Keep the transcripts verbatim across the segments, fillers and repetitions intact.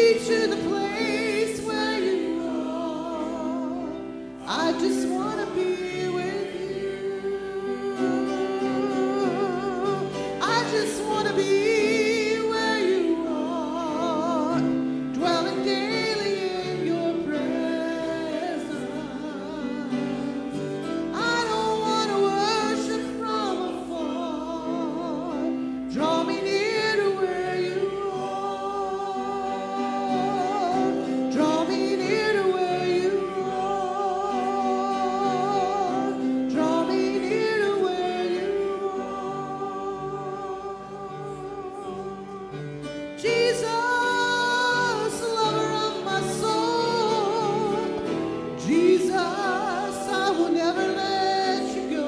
me to the place where you are. I just want to be with you. I just want to be where you are, dwelling daily in your presence. I don't want to worship from afar. Draw me near to where you are. Draw me near to where you are. Draw me near to where you are. Jesus, lover of my soul. Jesus, I will never let you go.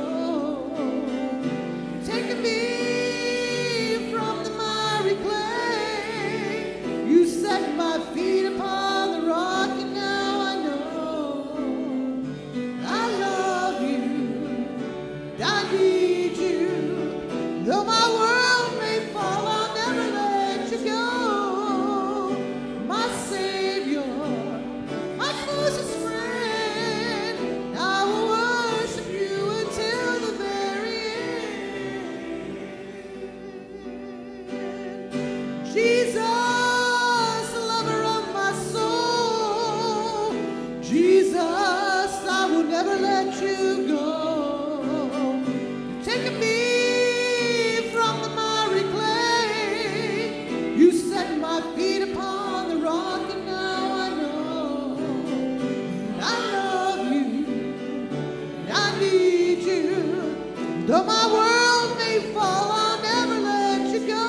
Taking me from the miry clay, you set my feet upon the rock, and now I know I love you, I need you. Though my world may fall, I'll never let you go. My Savior, my closest friend, I will worship you until the very end. Jesus, lover of my soul. Jesus, I will never let you go. Taking me from the miry clay, you set my feet upon the rock, and now I know I love you, I need you. Though my world may fall, I'll never let you go.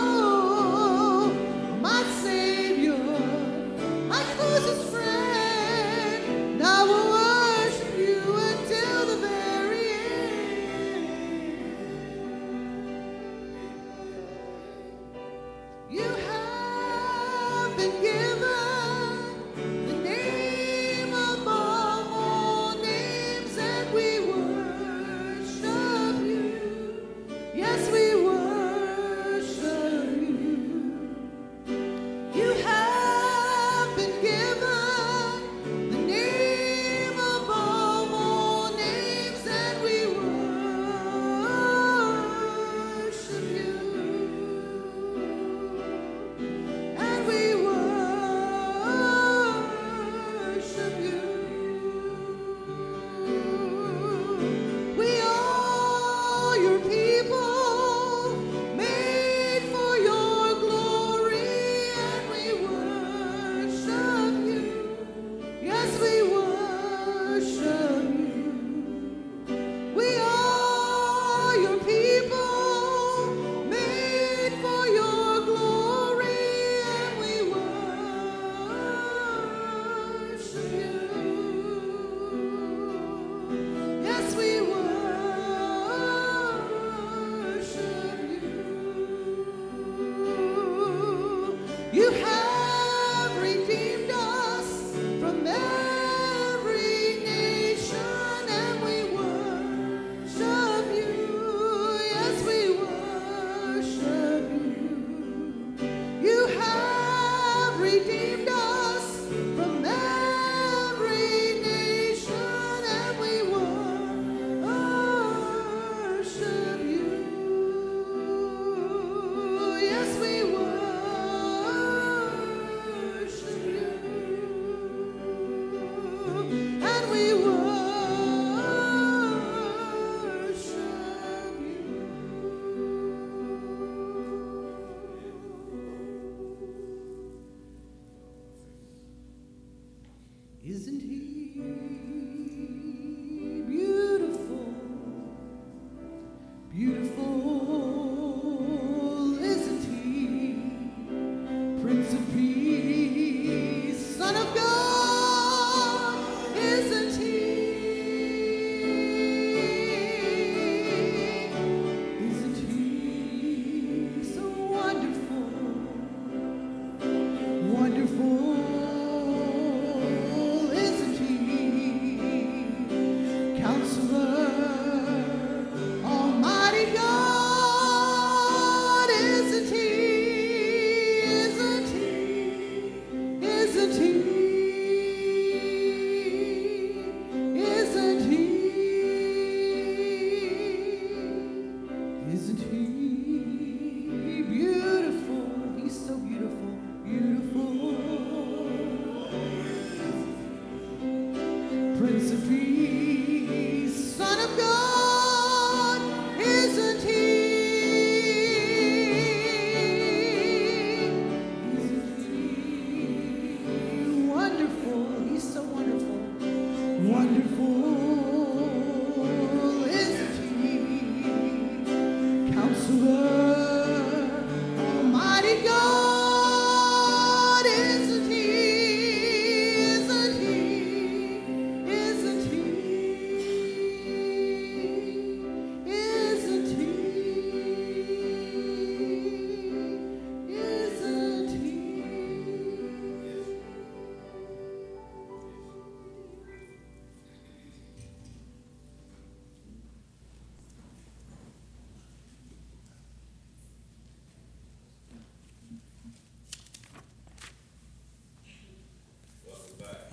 My Savior, my closest friend, I will worship you until the very end. You have been given the name above all names, and we worship you. Yes, we worship you. You have been given the name above all names, and we worship you. And we worship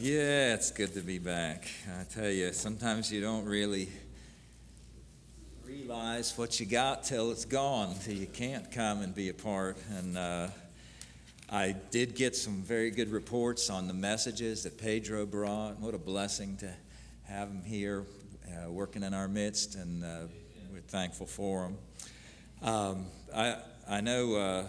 Yeah, it's good to be back. I tell you, sometimes you don't really realize what you got till it's gone, till you can't come and be a part. And uh, I did get some very good reports on the messages that Pedro brought. What a blessing to have him here uh, working in our midst, and uh, we're thankful for him. Um, I, I know uh,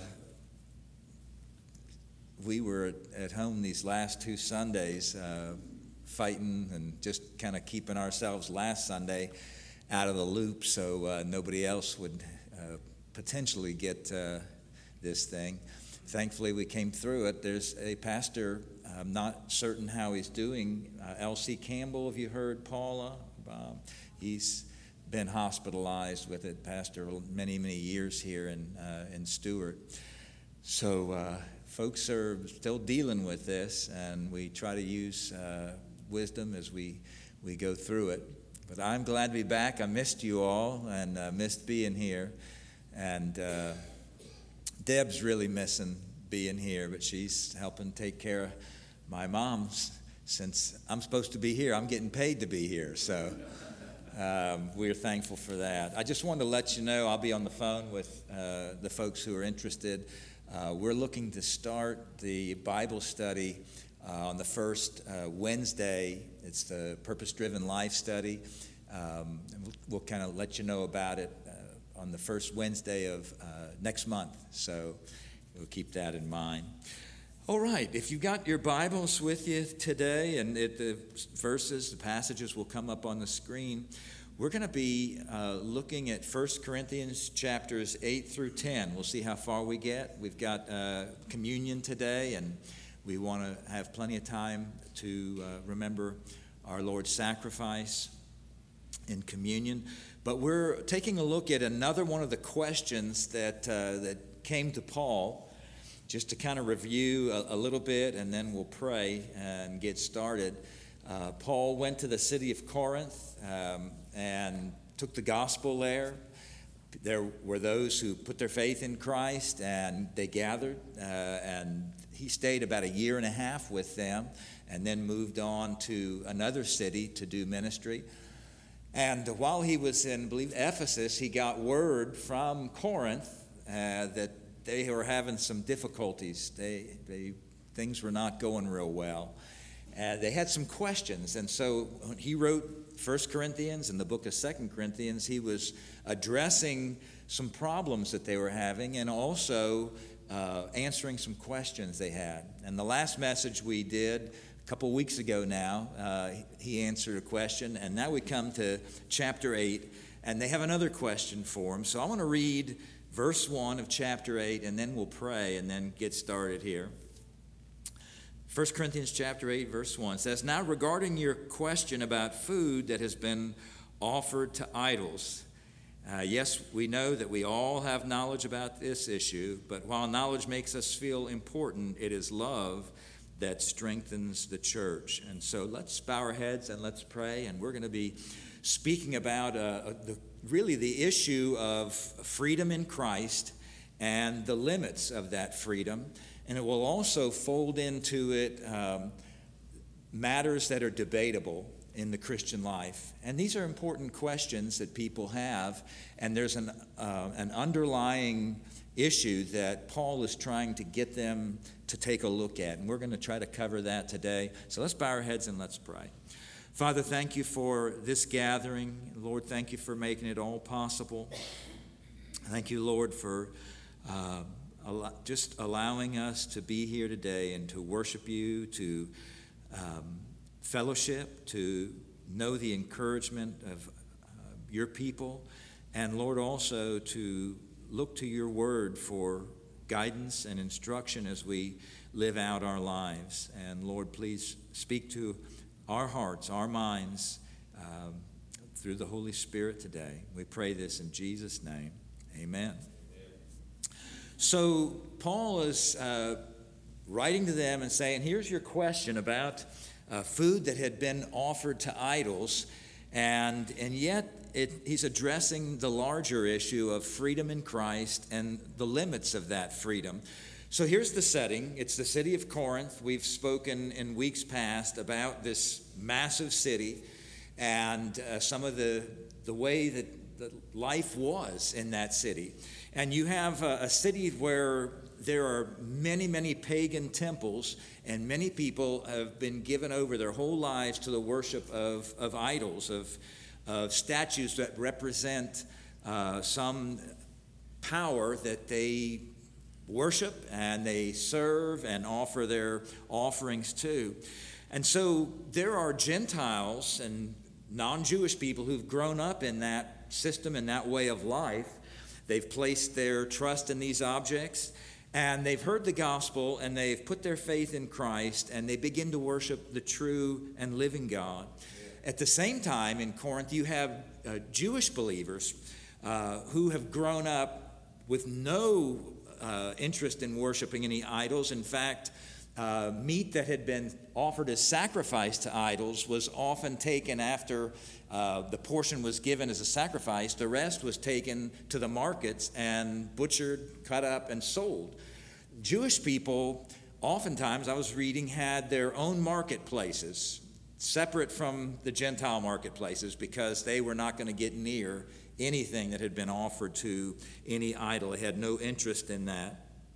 we were at, at home these last two Sundays uh, fighting and just kind of keeping ourselves last Sunday out of the loop so uh, nobody else would uh, potentially get uh, this thing. Thankfully, we came through it. There's a pastor, I'm not certain how he's doing, uh, L C Campbell, have you heard, Paula? Um, he's been hospitalized with it, pastor, many, many years here in, uh, in Stewart. So uh, folks are still dealing with this, and we try to use uh, wisdom as we, we go through it. But I'm glad to be back. I missed you all and uh, missed being here. And uh, Deb's really missing being here, but she's helping take care of my mom's. Since I'm supposed to be here, I'm getting paid to be here. So um, we're thankful for that. I just wanted to let you know I'll be on the phone with uh, the folks who are interested. Uh, we're looking to start the Bible study uh, on the first uh, Wednesday. It's the Purpose-Driven Life Study. Um, and we'll, we'll kind of let you know about it uh, on the first Wednesday of uh, next month. So we'll keep that in mind. All right, if you got your Bibles with you today, and it, the verses, the passages will come up on the screen. We're going to be uh, looking at First Corinthians chapters eight through ten. We'll see how far we get. We've got uh, communion today, and we want to have plenty of time to uh, remember our Lord's sacrifice in communion. But we're taking a look at another one of the questions that uh, that came to Paul, just to kind of review a, a little bit, and then we'll pray and get started. Uh, Paul went to the city of Corinth um, and took the gospel there. There were those who put their faith in Christ, and they gathered, uh, and he stayed about a year and a half with them, and then moved on to another city to do ministry. And while he was in, I believe, Ephesus, he got word from Corinth uh, that they were having some difficulties. They, they things were not going real well. Uh, they had some questions, and so when he wrote First Corinthians and the book of Second Corinthians, he was addressing some problems that they were having, and also uh, answering some questions they had. And the last message we did a couple weeks ago now, uh, he answered a question, and now we come to chapter eight, and they have another question for him. So I want to read verse one of chapter eight, and then we'll pray and then get started here. First Corinthians chapter eight, verse one says, "Now regarding your question about food that has been offered to idols, uh, yes, we know that we all have knowledge about this issue, but while knowledge makes us feel important, it is love that strengthens the church." And so let's bow our heads and let's pray, and we're going to be speaking about uh, the, really the issue of freedom in Christ and the limits of that freedom. And it will also fold into it um, matters that are debatable in the Christian life. And these are important questions that people have, and there's an, uh, an underlying issue that Paul is trying to get them to take a look at. And we're going to try to cover that today. So let's bow our heads and let's pray. Father, thank you for this gathering. Lord, thank you for making it all possible. Thank you, Lord, for uh, just allowing us to be here today and to worship you, to um, fellowship, to know the encouragement of uh, your people, and Lord, also to look to your word for guidance and instruction as we live out our lives. And Lord, please speak to our hearts, our minds, um, through the Holy Spirit today. We pray this in Jesus' name. Amen. So Paul is uh, writing to them and saying, here's your question about uh, food that had been offered to idols, and and yet it, he's addressing the larger issue of freedom in Christ and the limits of that freedom. So here's the setting. It's the city of Corinth. We've spoken in weeks past about this massive city and uh, some of the, the way that the life was in that city. And you have a, a city where there are many, many pagan temples, and many people have been given over their whole lives to the worship of, of idols, of, of statues that represent uh, some power that they worship and they serve and offer their offerings to. And so there are Gentiles and non-Jewish people who've grown up in that system and that way of life. They've placed their trust in these objects, and they've heard the gospel, and they've put their faith in Christ, and they begin to worship the true and living God. Yeah. At the same time, in Corinth, you have uh, Jewish believers uh, who have grown up with no uh, interest in worshiping any idols. In fact, uh, meat that had been offered as sacrifice to idols was often taken after Uh, the portion was given as a sacrifice. The rest was taken to the markets and butchered, cut up, and sold. Jewish people, oftentimes, I was reading, had their own marketplaces, separate from the Gentile marketplaces, because they were not going to get near anything that had been offered to any idol. They had no interest in that.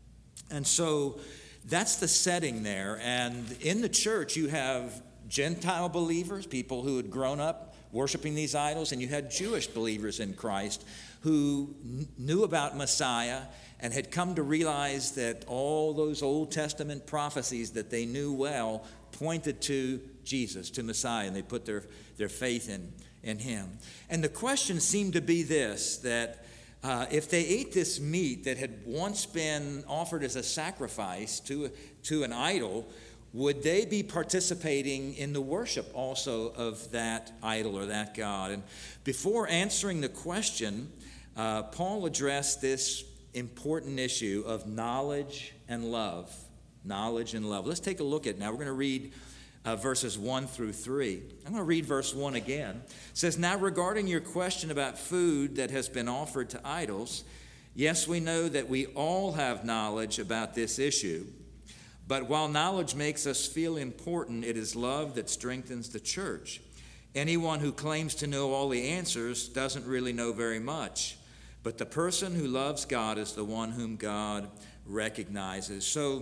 And so that's the setting there. And in the church, you have Gentile believers, people who had grown up worshiping these idols, and you had Jewish believers in Christ who kn- knew about Messiah and had come to realize that all those Old Testament prophecies that they knew well pointed to Jesus, to Messiah, and they put their, their faith in, in him. And the question seemed to be this, that uh, if they ate this meat that had once been offered as a sacrifice to, to an idol, would they be participating in the worship also of that idol or that God? And before answering the question, uh, Paul addressed this important issue of knowledge and love. Knowledge and love. Let's take a look at it now. We're going to read uh, verses one through three. I'm going to read verse one again. It says, "Now regarding your question about food that has been offered to idols, yes, we know that we all have knowledge about this issue. But while knowledge makes us feel important, it is love that strengthens the church. Anyone who claims to know all the answers doesn't really know very much. But the person who loves God is the one whom God recognizes." So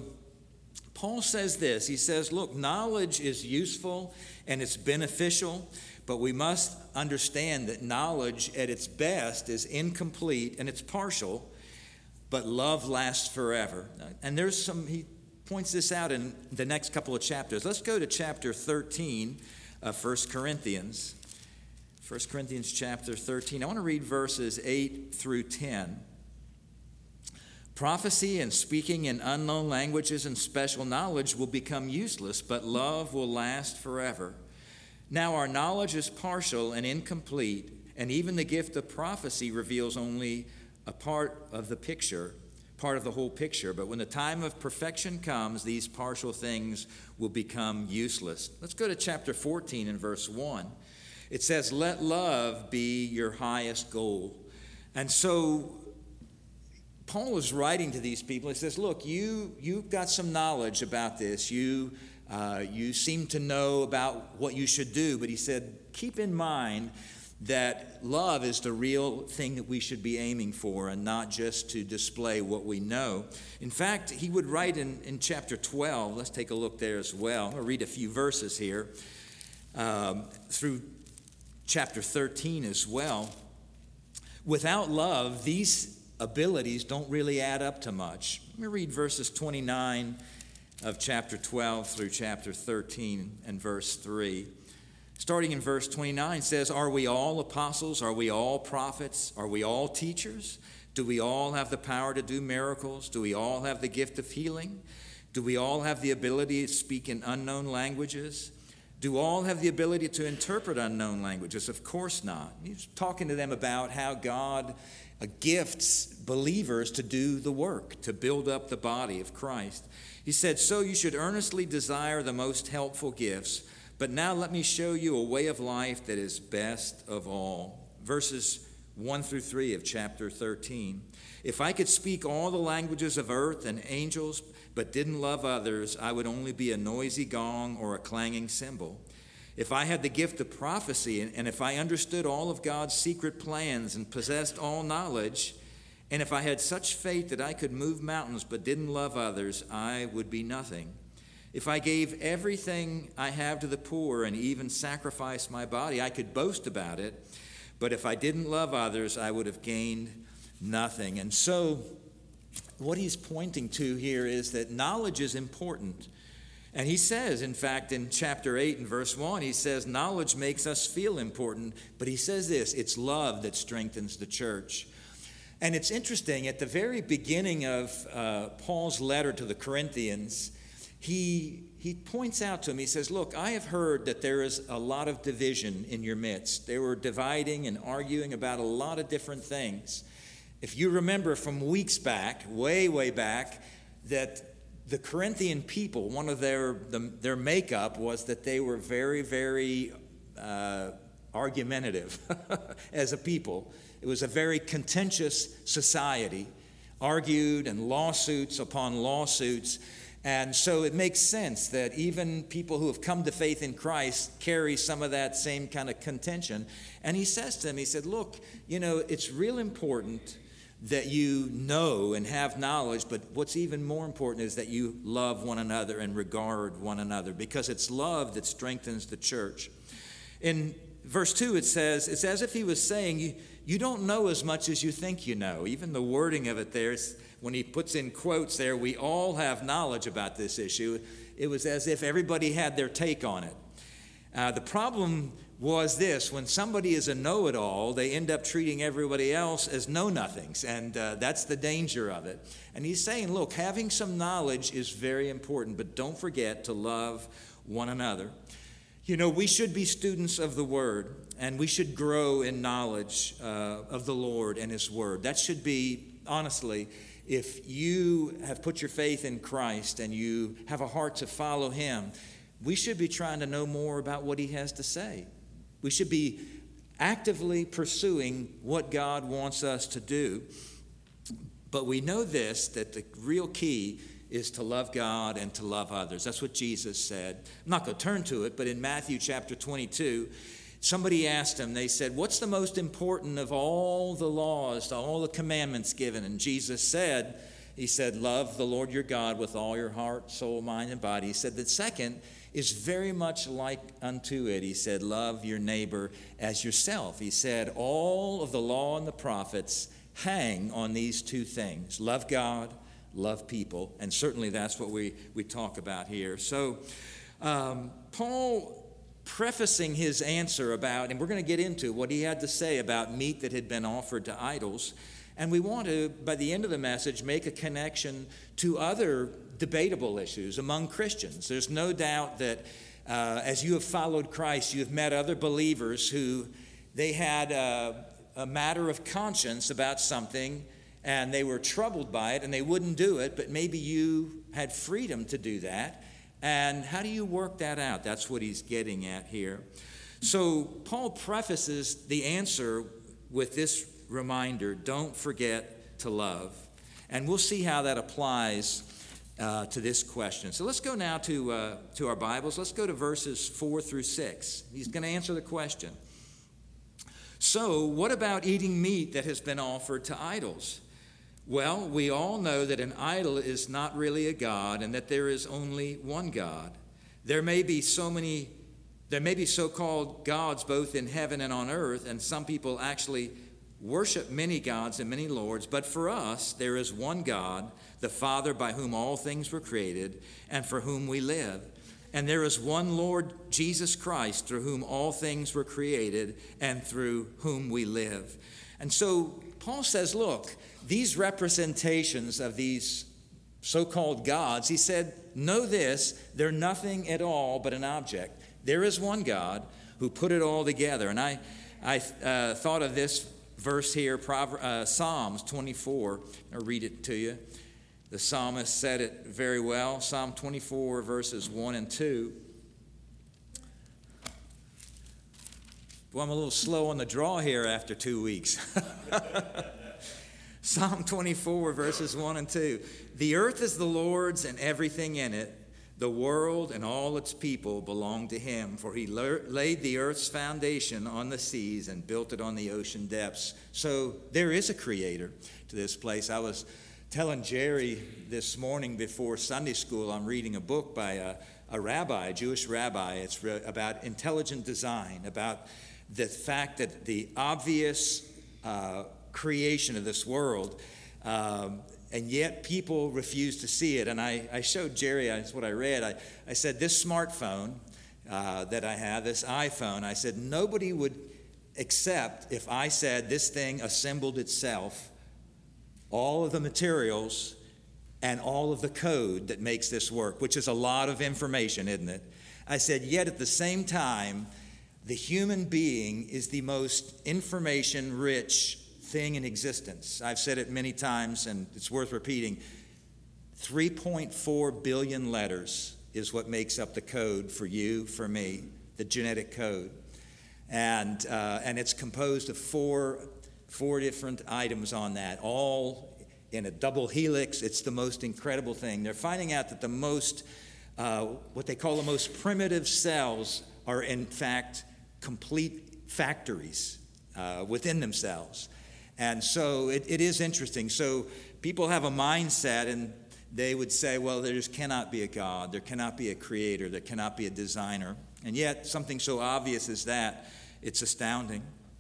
Paul says this. He says, look, knowledge is useful and it's beneficial, but we must understand that knowledge at its best is incomplete and it's partial, but love lasts forever. And there's some... he points this out in the next couple of chapters. Let's go to chapter thirteen of First Corinthians. First Corinthians chapter thirteen. I want to read verses eight through ten. "Prophecy and speaking in unknown languages and special knowledge will become useless, but love will last forever. Now our knowledge is partial and incomplete, and even the gift of prophecy reveals only a part of the picture, part of the whole picture. But when the time of perfection comes, these partial things will become useless." Let's go to chapter fourteen and verse one. It says, "Let love be your highest goal." And so Paul is writing to these people. He says, look, you, you've got some knowledge about this. You, uh, you seem to know about what you should do. But he said, keep in mind that love is the real thing that we should be aiming for, and not just to display what we know. In fact, he would write in, in chapter twelve, let's take a look there as well. I'll read a few verses here um, through chapter thirteen as well. Without love, these abilities don't really add up to much. Let me read verses twenty-nine of chapter twelve through chapter thirteen and verse three. Starting in verse twenty-nine, says, "Are we all apostles? Are we all prophets? Are we all teachers? Do we all have the power to do miracles? Do we all have the gift of healing? Do we all have the ability to speak in unknown languages? Do all have the ability to interpret unknown languages? Of course not." He's talking to them about how God gifts believers to do the work, to build up the body of Christ. He said, "So you should earnestly desire the most helpful gifts. But now let me show you a way of life that is best of all." Verses one through three of chapter thirteen. If I could speak all the languages of earth and angels, but didn't love others, I would only be a noisy gong or a clanging cymbal. If I had the gift of prophecy, and if I understood all of God's secret plans and possessed all knowledge, and if I had such faith that I could move mountains but didn't love others, I would be nothing. If I gave everything I have to the poor and even sacrificed my body, I could boast about it. But if I didn't love others, I would have gained nothing. And so what he's pointing to here is that knowledge is important. And he says, in fact, in chapter eight and verse one, he says, knowledge makes us feel important. But he says this, it's love that strengthens the church. And it's interesting, at the very beginning of uh, Paul's letter to the Corinthians, he, he points out to him, he says, look, I have heard that there is a lot of division in your midst. They were dividing and arguing about a lot of different things. If you remember from weeks back, way, way back, that the Corinthian people, one of their the, their makeup was that they were very, very uh, argumentative as a people. It was a very contentious society, argued and lawsuits upon lawsuits. And so it makes sense that even people who have come to faith in Christ carry some of that same kind of contention. And he says to them, he said, look, you know, it's real important that you know and have knowledge, but what's even more important is that you love one another and regard one another, because it's love that strengthens the church. In verse two, it says, it's as if he was saying, you, you don't know as much as you think you know. Even the wording of it there, is, when he puts in quotes there, we all have knowledge about this issue. It was as if everybody had their take on it. Uh, the problem was this: when somebody is a know-it-all, they end up treating everybody else as know-nothings, and uh, that's the danger of it. And he's saying, look, having some knowledge is very important, but don't forget to love one another. You know, we should be students of the Word, and we should grow in knowledge uh, of the Lord and His Word. That should be, honestly, if you have put your faith in Christ and you have a heart to follow Him, we should be trying to know more about what He has to say. We should be actively pursuing what God wants us to do. But we know this, that the real key is to love God and to love others. That's what Jesus said. I'm not going to turn to it, but in Matthew chapter twenty-two, somebody asked him, they said, what's the most important of all the laws, all the commandments given? And Jesus said, he said, love the Lord your God with all your heart, soul, mind, and body. He said, the second is very much like unto it. He said, love your neighbor as yourself. He said, all of the law and the prophets hang on these two things: love God, love people. And certainly that's what we, we talk about here. So um, Paul, prefacing his answer about, and we're going to get into what he had to say about meat that had been offered to idols. And we want to, by the end of the message, make a connection to other debatable issues among Christians. There's no doubt that uh, as you have followed Christ, you've met other believers who they had a, a matter of conscience about something, and they were troubled by it, and they wouldn't do it, but maybe you had freedom to do that. And how do you work that out? That's what he's getting at here. So Paul prefaces the answer with this reminder: don't forget to love. And we'll see how that applies uh, to this question. So let's go now to, uh, to our Bibles. Let's go to verses four through six. He's going to answer the question. So what about eating meat that has been offered to idols? Well, we all know that an idol is not really a god, and that there is only one God. There may be so many, there may be so-called gods both in heaven and on earth, and some people actually worship many gods and many lords, but for us, there is one God, the Father, by whom all things were created and for whom we live. And there is one Lord, Jesus Christ, through whom all things were created and through whom we live. And so Paul says, look, these representations of these so-called gods, he said, know this, they're nothing at all but an object. There is one God who put it all together. And I, I uh, thought of this verse here, uh, Psalms twenty-four. I'll read it to you. The psalmist said it very well. Psalm twenty-four, verses one and two. Well, I'm a little slow on the draw here after two weeks. Psalm twenty-four, verses one and two. The earth is the Lord's and everything in it. The world and all its people belong to him, for he laid the earth's foundation on the seas and built it on the ocean depths. So there is a creator to this place. I was telling Jerry this morning before Sunday school, I'm reading a book by a, a rabbi, a Jewish rabbi. It's re- about intelligent design, about the fact that the obvious uh, creation of this world, um, and yet people refuse to see it. And I, I showed Jerry, that's what I read. I, I said, this smartphone uh, that I have, this iPhone, I said, nobody would accept if I said this thing assembled itself, all of the materials and all of the code that makes this work, which is a lot of information, isn't it? I said, yet at the same time, the human being is the most information-rich thing in existence. I've said it many times, and it's worth repeating. three point four billion letters is what makes up the code for you, for me, the genetic code. And uh, and it's composed of four, four different items on that, all in a double helix. It's the most incredible thing. They're finding out that the most, uh, what they call the most primitive cells are in fact complete factories uh, within themselves. And so it, it is interesting. So people have a mindset, and they would say, well, there just cannot be a God, there cannot be a creator, there cannot be a designer. And yet something so obvious as that, it's astounding.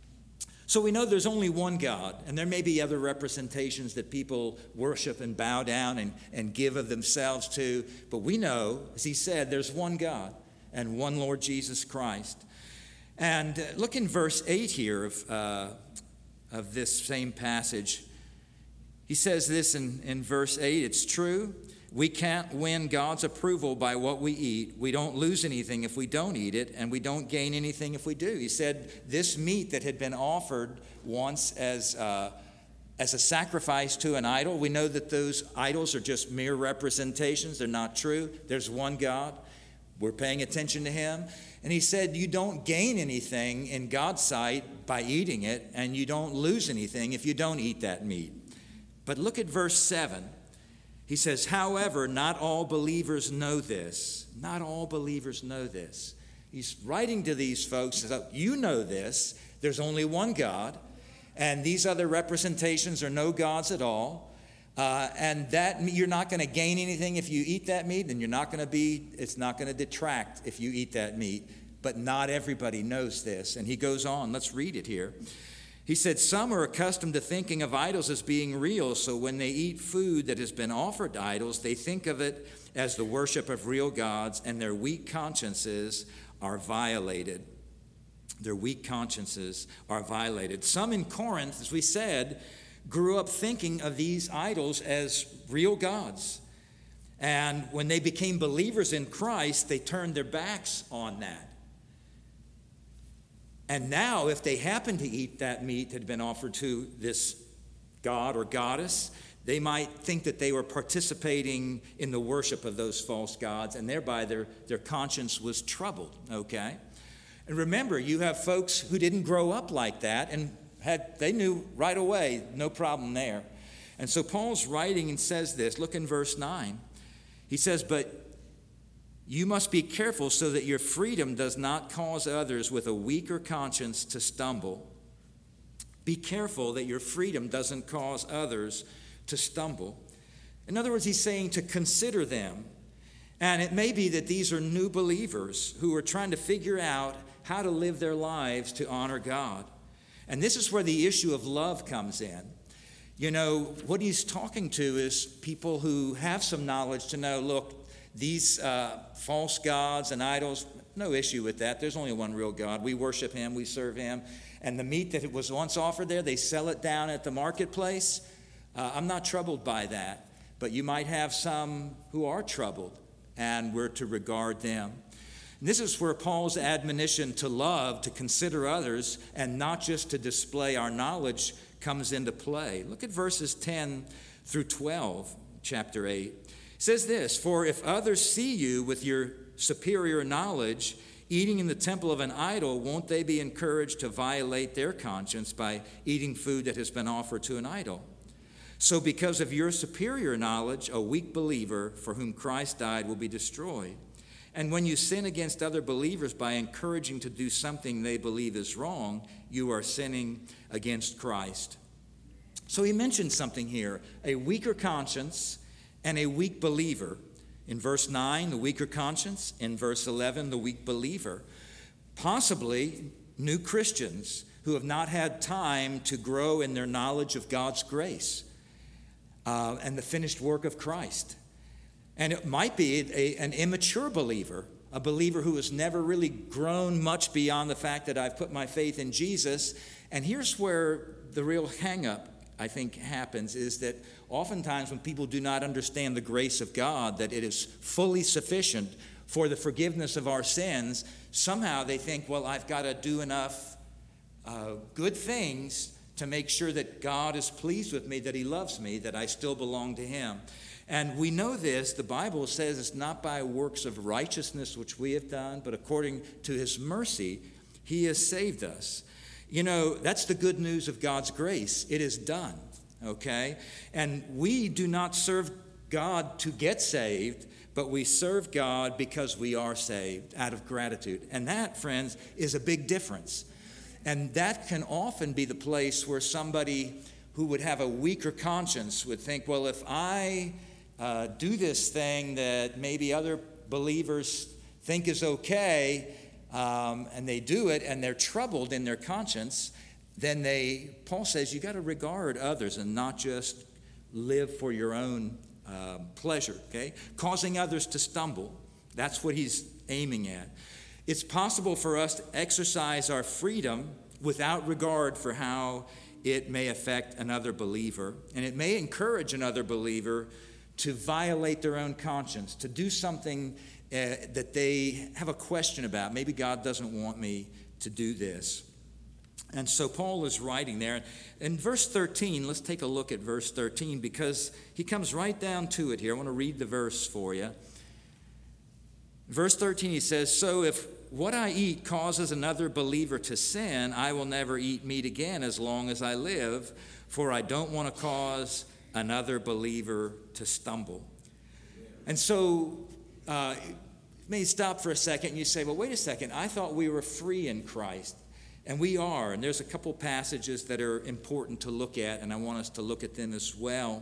So we know there's only one God, and there may be other representations that people worship and bow down and, and give of themselves to, but we know, as he said, there's one God and one Lord Jesus Christ. And uh, look in verse eight here of uh, of this same passage. He says this in, in verse eight, it's true. We can't win God's approval by what we eat. We don't lose anything if we don't eat it, and we don't gain anything if we do. He said this meat that had been offered once as, uh, as a sacrifice to an idol, we know that those idols are just mere representations. They're not true. There's one God. We're paying attention to him. And he said you don't gain anything in God's sight by eating it, and you don't lose anything if you don't eat that meat. But look at verse seven. He says, however, not all believers know this. Not all believers know this. He's writing to these folks, so you know this. There's only one God, and these other representations are no gods at all. Uh, and that you're not going to gain anything if you eat that meat, and you're not going to be, it's not going to detract if you eat that meat. But not everybody knows this. And he goes on, let's read it here. He said, some are accustomed to thinking of idols as being real, so when they eat food that has been offered to idols, they think of it as the worship of real gods, and their weak consciences are violated. Their weak consciences are violated. Some in Corinth, as we said, grew up thinking of these idols as real gods. And when they became believers in Christ, they turned their backs on that. And now, if they happen to eat that meat that had been offered to this god or goddess, they might think that they were participating in the worship of those false gods, and thereby their, their conscience was troubled, okay? And remember, you have folks who didn't grow up like that, and had they knew right away, no problem there. And so Paul's writing and says this. Look in verse nine. He says, but you must be careful so that your freedom does not cause others with a weaker conscience to stumble. Be careful that your freedom doesn't cause others to stumble. In other words, he's saying to consider them. And it may be that these are new believers who are trying to figure out how to live their lives to honor God. And this is where the issue of love comes in. You know, what he's talking to is people who have some knowledge to know, look, these uh, false gods and idols, no issue with that. There's only one real God. We worship him. We serve him. And the meat that was once offered there, they sell it down at the marketplace. Uh, I'm not troubled by that. But you might have some who are troubled, and we're to regard them. And this is where Paul's admonition to love, to consider others, and not just to display our knowledge comes into play. Look at verses ten through twelve, chapter eight. It says this, for if others see you with your superior knowledge, eating in the temple of an idol, won't they be encouraged to violate their conscience by eating food that has been offered to an idol? So because of your superior knowledge, a weak believer for whom Christ died will be destroyed. And when you sin against other believers by encouraging to do something they believe is wrong, you are sinning against Christ. So he mentioned something here, a weaker conscience and a weak believer. In verse nine, the weaker conscience. In verse eleven, the weak believer. Possibly new Christians who have not had time to grow in their knowledge of God's grace uh, and the finished work of Christ. And it might be a, an immature believer, a believer who has never really grown much beyond the fact that I've put my faith in Jesus. And here's where the real hang-up, I think, happens, is that oftentimes when people do not understand the grace of God, that it is fully sufficient for the forgiveness of our sins, somehow they think, well, I've got to do enough uh, good things to make sure that God is pleased with me, that he loves me, that I still belong to him. And we know this, the Bible says it's not by works of righteousness which we have done, but according to his mercy, he has saved us. You know, that's the good news of God's grace. It is done, okay? And we do not serve God to get saved, but we serve God because we are saved out of gratitude. And that, friends, is a big difference. And that can often be the place where somebody who would have a weaker conscience would think, well, if I uh, do this thing that maybe other believers think is okay, um, and they do it, and they're troubled in their conscience, then they, Paul says, you got to regard others and not just live for your own uh, pleasure, okay? Causing others to stumble. That's what he's aiming at. It's possible for us to exercise our freedom without regard for how it may affect another believer, and it may encourage another believer to violate their own conscience, to do something uh, that they have a question about. Maybe God doesn't want me to do this. And so Paul is writing there. In verse thirteen, let's take a look at verse thirteen, because he comes right down to it here. I want to read the verse for you. Verse thirteen, he says, so if what I eat causes another believer to sin, I will never eat meat again as long as I live, for I don't want to cause another believer to stumble. And so, uh, may stop for a second and you say, well, wait a second, I thought we were free in Christ. And we are, and there's a couple passages that are important to look at, and I want us to look at them as well.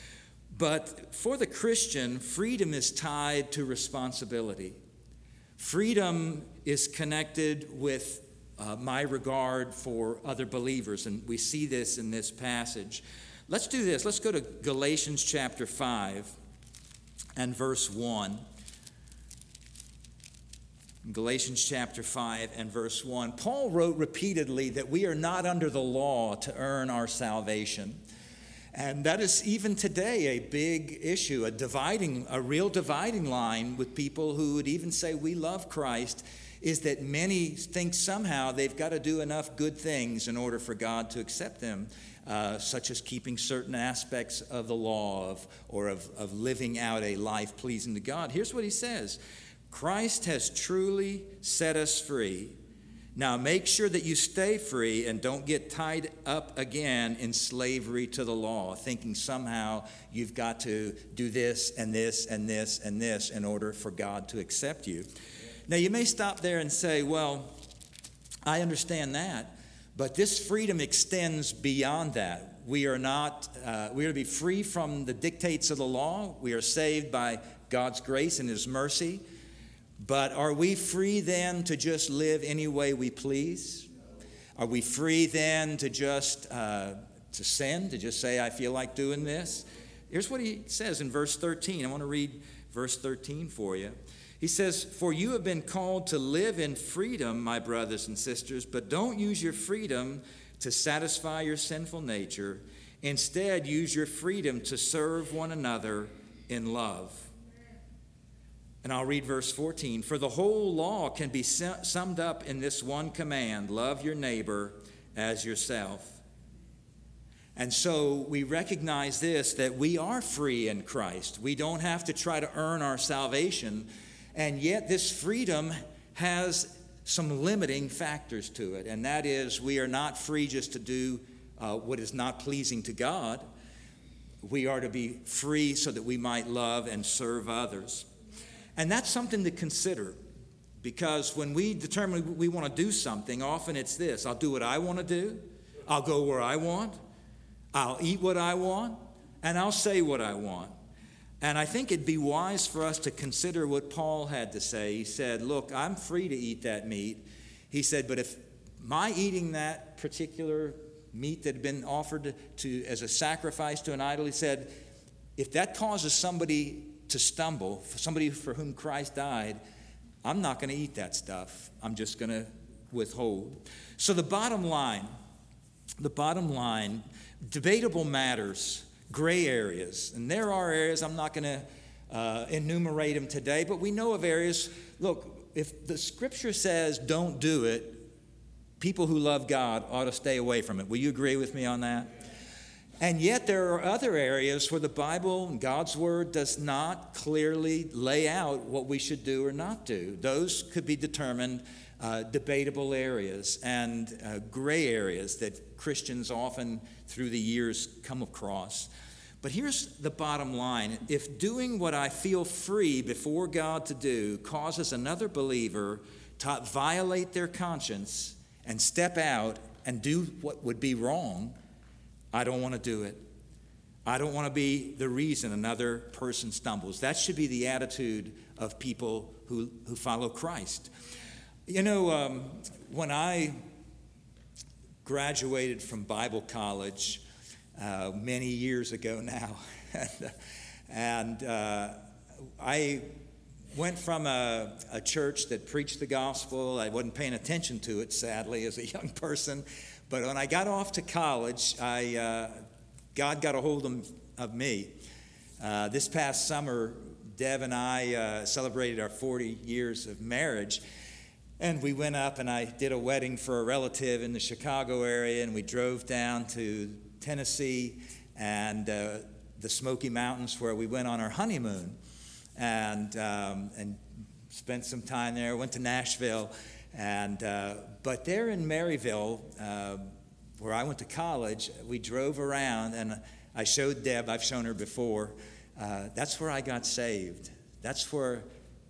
But for the Christian, freedom is tied to responsibility. Freedom is connected with uh, my regard for other believers, and we see this in this passage. Let's do this. Let's go to Galatians chapter five and verse one. Galatians chapter five and verse one. Paul wrote repeatedly that we are not under the law to earn our salvation. And that is even today a big issue, a dividing, a real dividing line with people who would even say we love Christ, is that many think somehow they've got to do enough good things in order for God to accept them, uh, such as keeping certain aspects of the law of, or of, of living out a life pleasing to God. Here's what he says. Christ has truly set us free. Now make sure that you stay free and don't get tied up again in slavery to the law, thinking somehow you've got to do this and this and this and this in order for God to accept you. Now you may stop there and say, well, I understand that, but this freedom extends beyond that. We are not, uh, we are to be free from the dictates of the law. We are saved by God's grace and his mercy. But are we free then to just live any way we please? Are we free then to just uh, to sin, to just say, I feel like doing this? Here's what he says in verse thirteen. I want to read verse thirteen for you. He says, for you have been called to live in freedom, my brothers and sisters, but don't use your freedom to satisfy your sinful nature. Instead, use your freedom to serve one another in love. And I'll read verse fourteen. For the whole law can be summed up in this one command, love your neighbor as yourself. And so we recognize this, that we are free in Christ. We don't have to try to earn our salvation. And yet this freedom has some limiting factors to it, and that is we are not free just to do uh, what is not pleasing to God. We are to be free so that we might love and serve others. And that's something to consider, because when we determine we want to do something, often it's this: I'll do what I want to do, I'll go where I want, I'll eat what I want, and I'll say what I want. And I think it'd be wise for us to consider what Paul had to say. He said, look, I'm free to eat that meat. He said, but if my eating that particular meat that had been offered to, to as a sacrifice to an idol, he said, if that causes somebody to stumble, for somebody for whom Christ died, I'm not going to eat that stuff. I'm just going to withhold. So the bottom line, the bottom line, debatable matters, gray areas. And there are areas, I'm not going to uh, enumerate them today, but we know of areas. Look, if the scripture says don't do it, people who love God ought to stay away from it. Will you agree with me on that? And yet there are other areas where the Bible and God's Word does not clearly lay out what we should do or not do. Those could be determined uh, debatable areas and uh, gray areas that Christians often through the years come across. But here's the bottom line. If doing what I feel free before God to do causes another believer to violate their conscience and step out and do what would be wrong, I don't want to do it. I don't want to be the reason another person stumbles. That should be the attitude of people who, who follow Christ. You know, um, when I graduated from Bible college uh, many years ago now, and, and uh, I went from a, a church that preached the gospel. I wasn't paying attention to it, sadly, as a young person. But when I got off to college, I, uh, God got a hold of, of me. Uh, this past summer, Deb and I uh, celebrated our forty years of marriage. And we went up and I did a wedding for a relative in the Chicago area. And we drove down to Tennessee and uh, the Smoky Mountains where we went on our honeymoon. And, um, and spent some time there, went to Nashville. And uh, but there in Maryville, uh, where I went to college, we drove around, and I showed Deb, I've shown her before, uh, that's where I got saved. That's where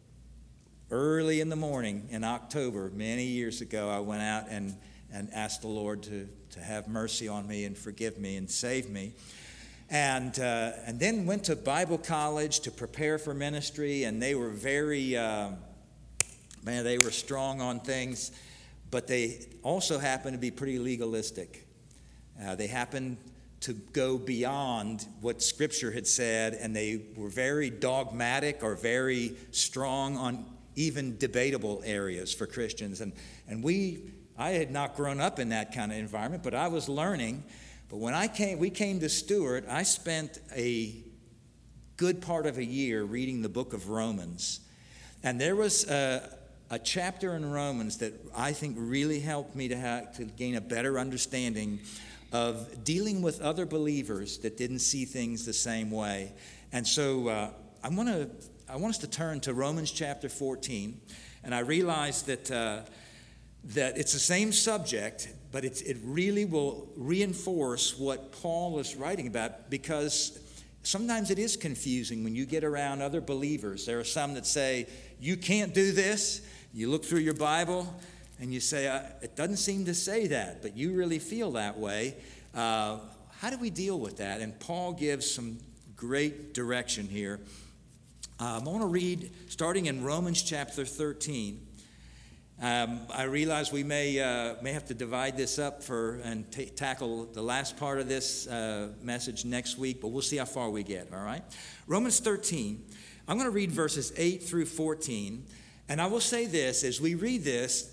early in the morning in October, many years ago, I went out and, and asked the Lord to, to have mercy on me and forgive me and save me. And uh, and then went to Bible college to prepare for ministry, and they were very... Uh, Man, they were strong on things, but they also happened to be pretty legalistic. Uh, they happened to go beyond what Scripture had said, and they were very dogmatic or very strong on even debatable areas for Christians. And and we, I had not grown up in that kind of environment, but I was learning. But when I came, we came to Stewart, I spent a good part of a year reading the book of Romans, and there was a A chapter in Romans that I think really helped me to have, to gain a better understanding of dealing with other believers that didn't see things the same way. And so uh, I want to I want us to turn to Romans chapter fourteen, and I realize that uh, that it's the same subject, but it's, it really will reinforce what Paul is writing about, because sometimes it is confusing when you get around other believers. There are some that say, you can't do this. You look through your Bible and you say, it doesn't seem to say that, but you really feel that way. Uh, how do we deal with that? And Paul gives some great direction here. Um, I want to read, starting in Romans chapter thirteen. Um, I realize we may uh, may have to divide this up for and t- tackle the last part of this uh, message next week, but we'll see how far we get, all right? Romans thirteen, I'm going to read verses eight through fourteen, and I will say this, as we read this,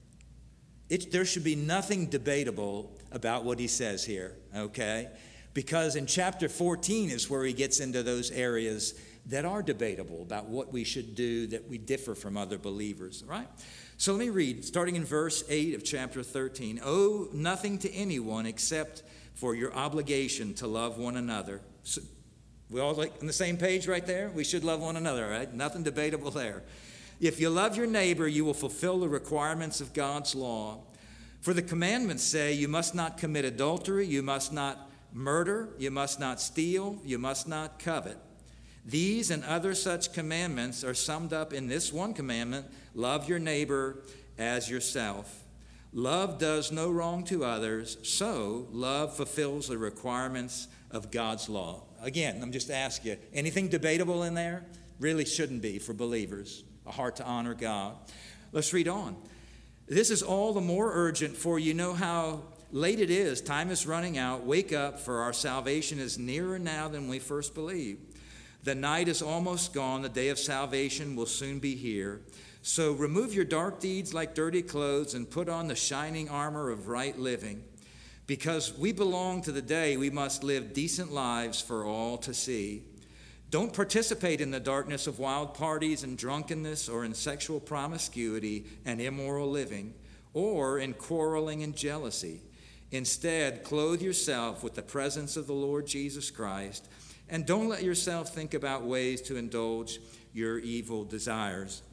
it, there should be nothing debatable about what he says here, okay? Because in chapter fourteen is where he gets into those areas that are debatable about what we should do, that we differ from other believers, all right? So let me read, starting in verse eight of chapter thirteen. Owe nothing to anyone except for your obligation to love one another. So we all like on the same page right there? We should love one another, right? Nothing debatable there. If you love your neighbor, you will fulfill the requirements of God's law. For the commandments say, you must not commit adultery, you must not murder, you must not steal, you must not covet. These and other such commandments are summed up in this one commandment: love your neighbor as yourself. Love does no wrong to others, so love fulfills the requirements of God's law. Again, I'm just asking you, anything debatable in there? Really shouldn't be for believers. A heart to honor God. Let's read on. This is all the more urgent, for you know how late it is. Time is running out. Wake up, for our salvation is nearer now than we first believed. The night is almost gone. The day of salvation will soon be here. So remove your dark deeds like dirty clothes and put on the shining armor of right living. Because we belong to the day, we must live decent lives for all to see. Don't participate in the darkness of wild parties and drunkenness, or in sexual promiscuity and immoral living, or in quarreling and jealousy. Instead, clothe yourself with the presence of the Lord Jesus Christ, and don't let yourself think about ways to indulge your evil desires.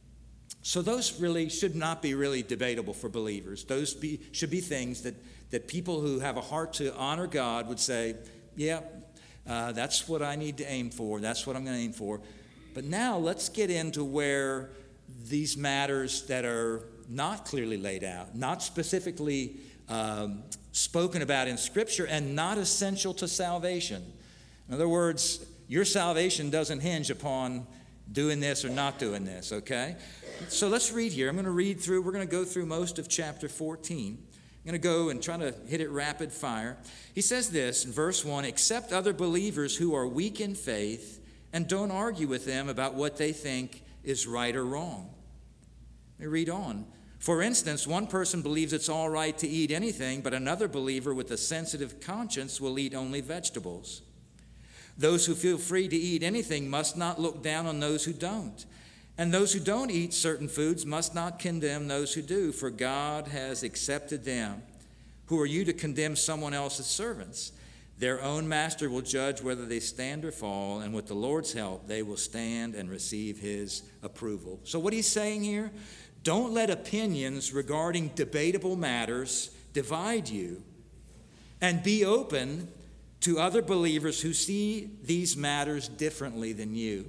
So those really should not be really debatable for believers. Those be, should be things that, that people who have a heart to honor God would say, yeah, Uh, that's what I need to aim for. That's what I'm going to aim for. But now let's get into where these matters that are not clearly laid out, not specifically um, spoken about in Scripture, and not essential to salvation. In other words, your salvation doesn't hinge upon doing this or not doing this, okay? So let's read here. I'm going to read through, we're going to go through most of chapter fourteen. I'm going to go and try to hit it rapid fire. He says this in verse one: accept other believers who are weak in faith and don't argue with them about what they think is right or wrong. Let me read on. For instance, one person believes it's all right to eat anything, but another believer with a sensitive conscience will eat only vegetables. Those who feel free to eat anything must not look down on those who don't. And those who don't eat certain foods must not condemn those who do, for God has accepted them. Who are you to condemn someone else's servants? Their own master will judge whether they stand or fall, and with the Lord's help, they will stand and receive his approval. So what he's saying here, don't let opinions regarding debatable matters divide you, and be open to other believers who see these matters differently than you.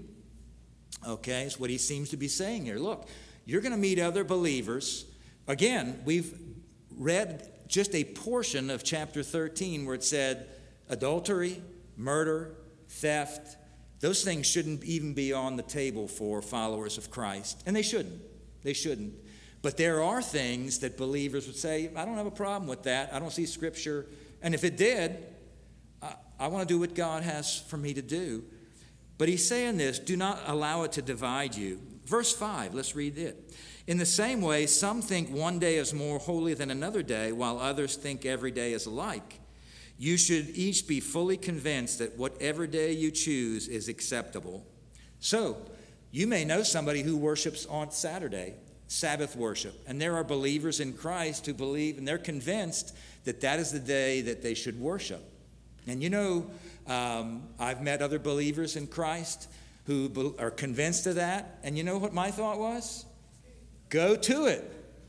Okay, that's what he seems to be saying here. Look, you're going to meet other believers. Again, we've read just a portion of chapter thirteen where it said adultery, murder, theft. Those things shouldn't even be on the table for followers of Christ. And they shouldn't. They shouldn't. But there are things that believers would say, I don't have a problem with that. I don't see Scripture. And if it did, I, I want to do what God has for me to do. But he's saying this, do not allow it to divide you. Verse five, let's read it. In the same way, some think one day is more holy than another day, while others think every day is alike. You should each be fully convinced that whatever day you choose is acceptable. So, you may know somebody who worships on Saturday, Sabbath worship, and there are believers in Christ who believe, and they're convinced that that is the day that they should worship. And you know, um, I've met other believers in Christ who be- are convinced of that, and you know what my thought was? Go to it.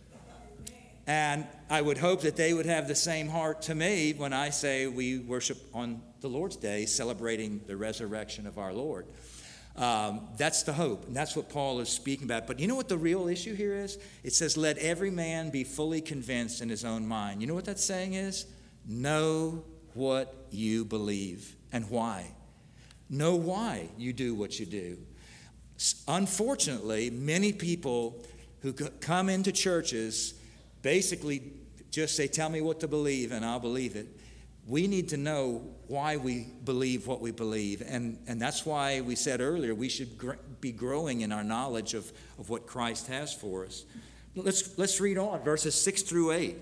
And I would hope that they would have the same heart to me when I say we worship on the Lord's Day, celebrating the resurrection of our Lord. Um, that's the hope, and that's what Paul is speaking about. But you know what the real issue here is? It says, let every man be fully convinced in his own mind. You know what that saying is? Know what you believe and why. Know why you do what you do. Unfortunately, many people who come into churches basically just say, tell me what to believe and I'll believe it. We need to know why we believe what we believe. And, and that's why we said earlier we should gr- be growing in our knowledge of, of what Christ has for us. Let's, let's read on, verses six through eight.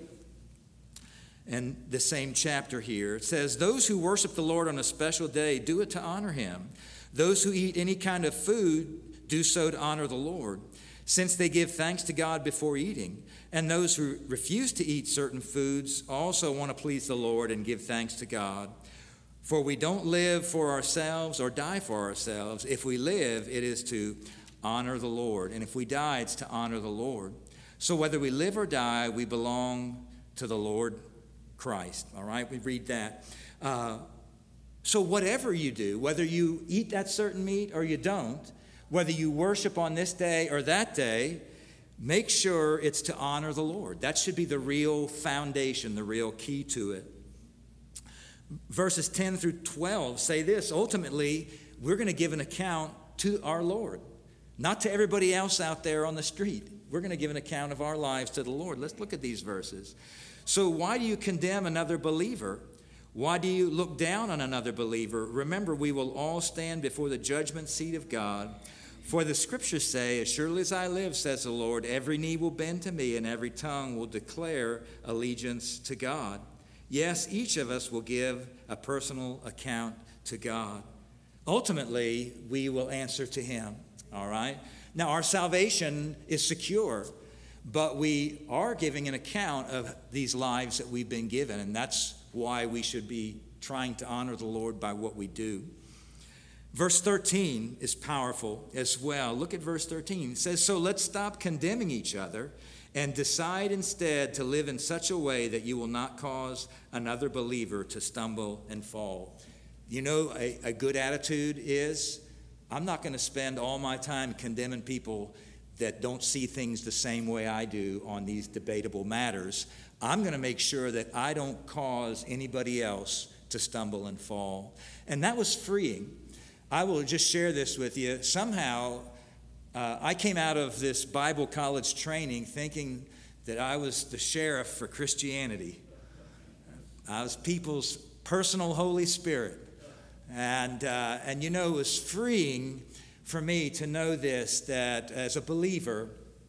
And the same chapter here, it says, those who worship the Lord on a special day do it to honor him. Those who eat any kind of food do so to honor the Lord, since they give thanks to God before eating. And those who refuse to eat certain foods also want to please the Lord and give thanks to God. For we don't live for ourselves or die for ourselves. If we live, it is to honor the Lord. And if we die, it's to honor the Lord. So whether we live or die, we belong to the Lord Christ. All right, we read that. Uh, so whatever you do, whether you eat that certain meat or you don't, whether you worship on this day or that day, make sure it's to honor the Lord. That should be the real foundation, the real key to it. Verses ten through twelve say this: ultimately, we're going to give an account to our Lord, not to everybody else out there on the street. We're going to give an account of our lives to the Lord. Let's look at these verses. So why do you condemn another believer? Why do you look down on another believer? Remember, we will all stand before the judgment seat of God. For the scriptures say, as surely as I live, says the Lord, every knee will bend to me and every tongue will declare allegiance to God. Yes, each of us will give a personal account to God. Ultimately, we will answer to him, all right? Now, our salvation is secure, but we are giving an account of these lives that we've been given, and that's why we should be trying to honor the Lord by what we do. Verse thirteen is powerful as well. Look at verse thirteen. It says, so let's stop condemning each other and decide instead to live in such a way that you will not cause another believer to stumble and fall. You know, a, a good attitude is, I'm not going to spend all my time condemning people that don't see things the same way I do on these debatable matters. I'm going to make sure that I don't cause anybody else to stumble and fall. And that was freeing. I will just share this with you. Somehow, uh, I came out of this Bible college training thinking that I was the sheriff for Christianity. I was people's personal Holy Spirit. And, uh, and you know, it was freeing for me to know this, that as a believer,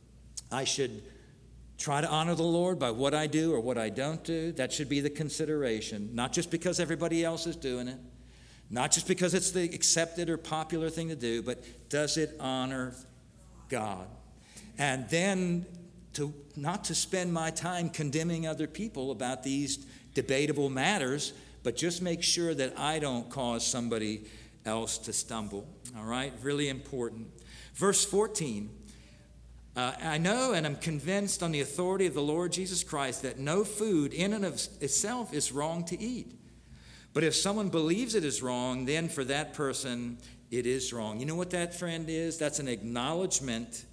I should try to honor the Lord by what I do or what I don't do. That should be the consideration, not just because everybody else is doing it, not just because it's the accepted or popular thing to do, but does it honor God? And then to not to spend my time condemning other people about these debatable matters, but just make sure that I don't cause somebody else to stumble. All right? Really important. Verse fourteen. Uh, I know and I'm convinced on the authority of the Lord Jesus Christ that no food in and of itself is wrong to eat. But if someone believes it is wrong, then for that person it is wrong. You know what that, friend, is? That's an acknowledgement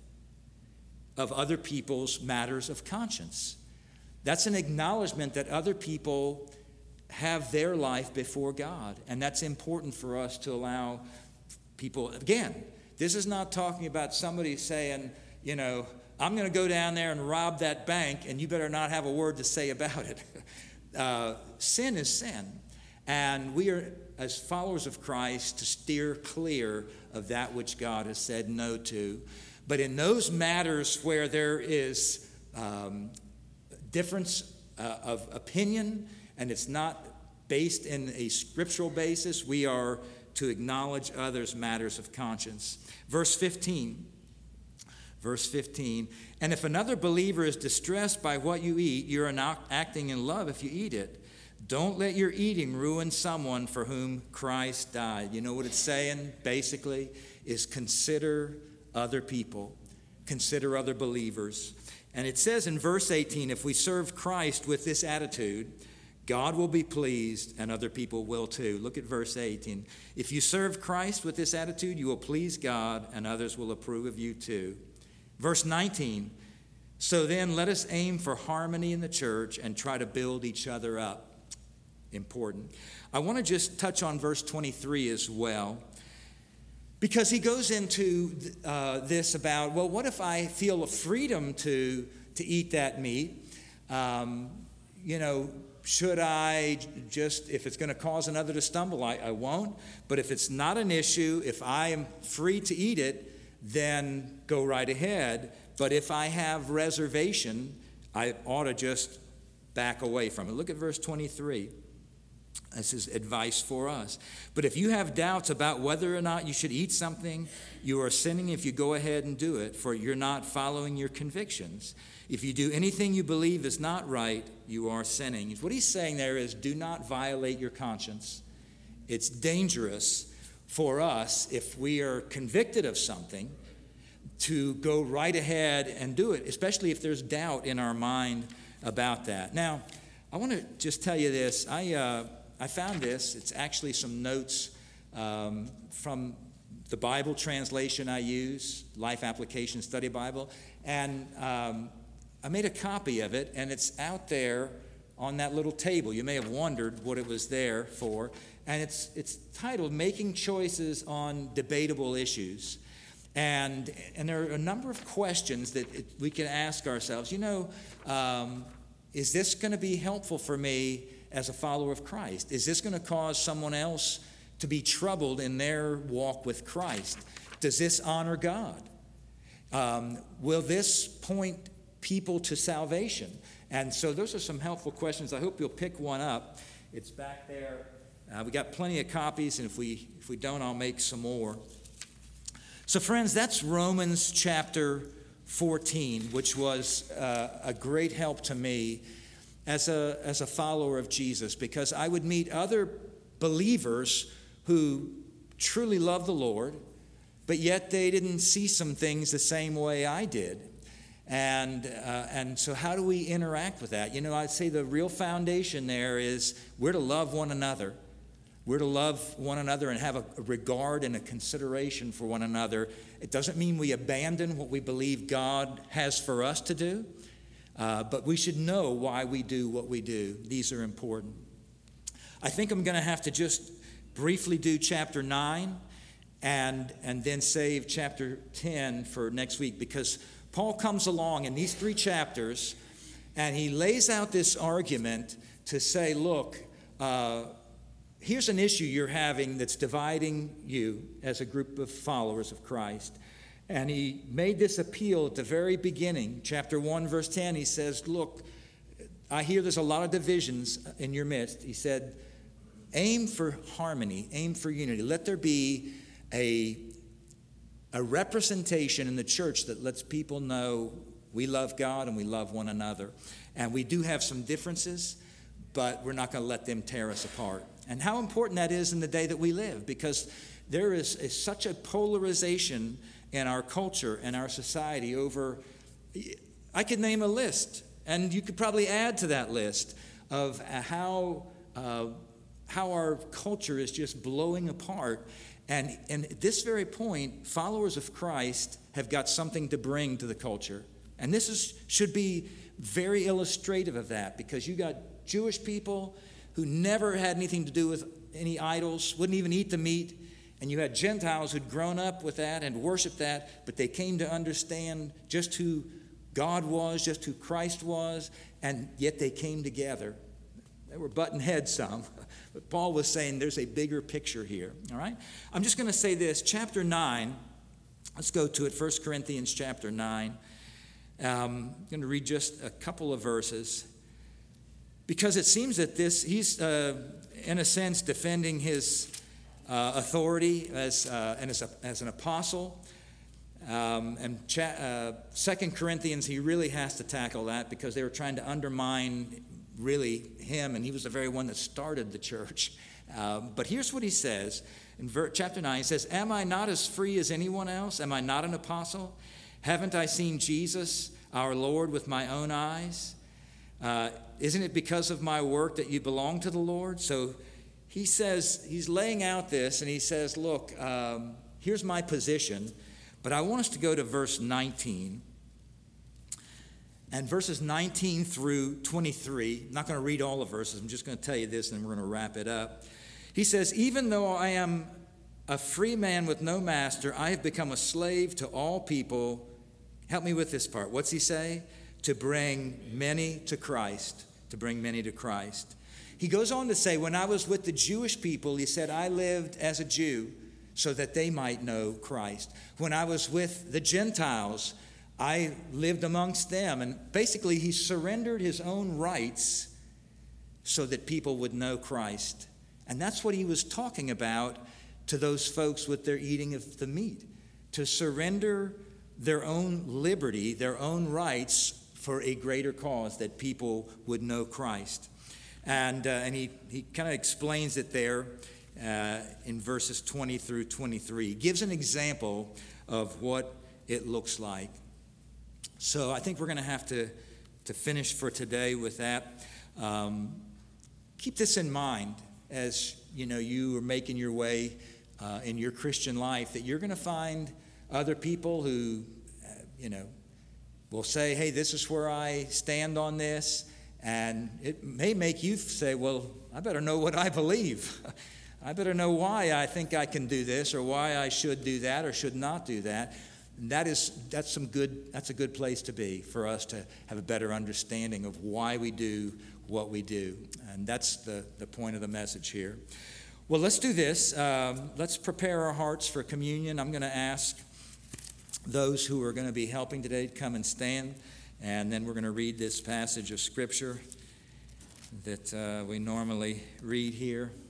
of other people's matters of conscience. That's an acknowledgement that other people have their life before God. And that's important for us to allow people. Again, this is not talking about somebody saying, you know, I'm going to go down there and rob that bank, and you better not have a word to say about it. uh, sin is sin. And we are, as followers of Christ, to steer clear of that which God has said no to. But in those matters where there is um, difference uh, of opinion, and it's not based in a scriptural basis, we are to acknowledge others' matters of conscience. Verse fifteen. Verse fifteen. And if another believer is distressed by what you eat, you're not acting in love if you eat it. Don't let your eating ruin someone for whom Christ died. You know what it's saying, basically, is consider other people. Consider other believers. And it says in verse eighteen, if we serve Christ with this attitude, God will be pleased and other people will too. Look at verse eighteen. If you serve Christ with this attitude, you will please God and others will approve of you too. Verse nineteen. So then let us aim for harmony in the church and try to build each other up. Important. I want to just touch on verse twenty-three as well, because he goes into uh, this about, well, what if I feel a freedom to, to eat that meat? Um, you know, should I just, if it's going to cause another to stumble, I, I won't. But if it's not an issue, if I am free to eat it, then go right ahead. But if I have reservation, I ought to just back away from it. Look at verse twenty-three. This is advice for us. But if you have doubts about whether or not you should eat something, you are sinning if you go ahead and do it, for you're not following your convictions. If you do anything you believe is not right, you are sinning. What he's saying there is, do not violate your conscience. It's dangerous for us if we are convicted of something to go right ahead and do it, especially if there's doubt in our mind about that. Now, I want to just tell you this. I uh, I found this. It's actually some notes um, from the Bible translation I use, Life Application Study Bible, and um, I made a copy of it, and it's out there on that little table. You may have wondered what it was there for, and it's it's titled "Making Choices on Debatable Issues." And, and there are a number of questions that it, we can ask ourselves. You know, um, is this going to be helpful for me as a follower of Christ? Is this going to cause someone else to be troubled in their walk with Christ? Does this honor God? Um, will this point people to salvation? And so those are some helpful questions. I hope you'll pick one up. It's back there. Uh, we got plenty of copies, and if we if we don't, I'll make some more. So, friends, that's Romans chapter fourteen, which was uh, a great help to me as a, as a follower of Jesus, because I would meet other believers who truly love the Lord, but yet they didn't see some things the same way I did. And, uh, and so how do we interact with that? You know, I'd say the real foundation there is we're to love one another. We're to love one another and have a regard and a consideration for one another. It doesn't mean we abandon what we believe God has for us to do, uh, but we should know why we do what we do. These are important. I think I'm going to have to just briefly do chapter nine and, and then save chapter ten for next week, because Paul comes along in these three chapters and he lays out this argument to say, look, uh, here's an issue you're having that's dividing you as a group of followers of Christ. And he made this appeal at the very beginning, chapter one, verse ten. He says, look, I hear there's a lot of divisions in your midst. He said, aim for harmony, aim for unity. Let there be a, a representation in the church that lets people know we love God and we love one another. And we do have some differences, but we're not going to let them tear us apart. And how important that is in the day that we live, because there is, is such a polarization in our culture and our society over, I could name a list, and you could probably add to that list of how uh, how our culture is just blowing apart. And, and at this very point, followers of Christ have got something to bring to the culture. And this is should be very illustrative of that, because you got Jewish people who never had anything to do with any idols, wouldn't even eat the meat. And you had Gentiles who'd grown up with that and worshiped that, but they came to understand just who God was, just who Christ was, and yet they came together. They were butting heads some, but Paul was saying there's a bigger picture here, all right? I'm just going to say this, chapter nine, let's go to it, First Corinthians chapter nine. Um, I'm going to read just a couple of verses, because it seems that this, he's, uh, in a sense, defending his uh, authority as, uh, and as, a, as an apostle. Um, and cha- uh, Second Corinthians, he really has to tackle that, because they were trying to undermine, really, him, and he was the very one that started the church. Uh, but here's what he says in ver- chapter nine. He says, am I not as free as anyone else? Am I not an apostle? Haven't I seen Jesus, our Lord, with my own eyes? Uh, isn't it because of my work that you belong to the Lord? So he says, he's laying out this, and he says, look, um, here's my position, but I want us to go to verse nineteen. And verses nineteen through twenty-three, I'm not going to read all the verses, I'm just going to tell you this, and then we're going to wrap it up. He says, even though I am a free man with no master, I have become a slave to all people. Help me with this part. What's he say? To bring many to Christ. To bring many to Christ. He goes on to say, when I was with the Jewish people, he said, I lived as a Jew so that they might know Christ. When I was with the Gentiles, I lived amongst them. And basically, he surrendered his own rights so that people would know Christ. And that's what he was talking about to those folks with their eating of the meat. To surrender their own liberty, their own rights for a greater cause, that people would know Christ. And, uh, and he, he kind of explains it there uh, in verses twenty through twenty-three. He gives an example of what it looks like. So I think we're going to have to, to finish for today with that. Um, keep this in mind as you know you are making your way uh, in your Christian life, that you're going to find other people who, uh, you know, will say, hey, this is where I stand on this. And it may make you say, well, I better know what I believe. I better know why I think I can do this, or why I should do that or should not do that. And that is, that's some good, that's a good place to be, for us to have a better understanding of why we do what we do. And that's the, the point of the message here. Well, let's do this. Um, let's prepare our hearts for communion. I'm going to ask those who are going to be helping today to come and stand. And then we're going to read this passage of Scripture that uh, we normally read here.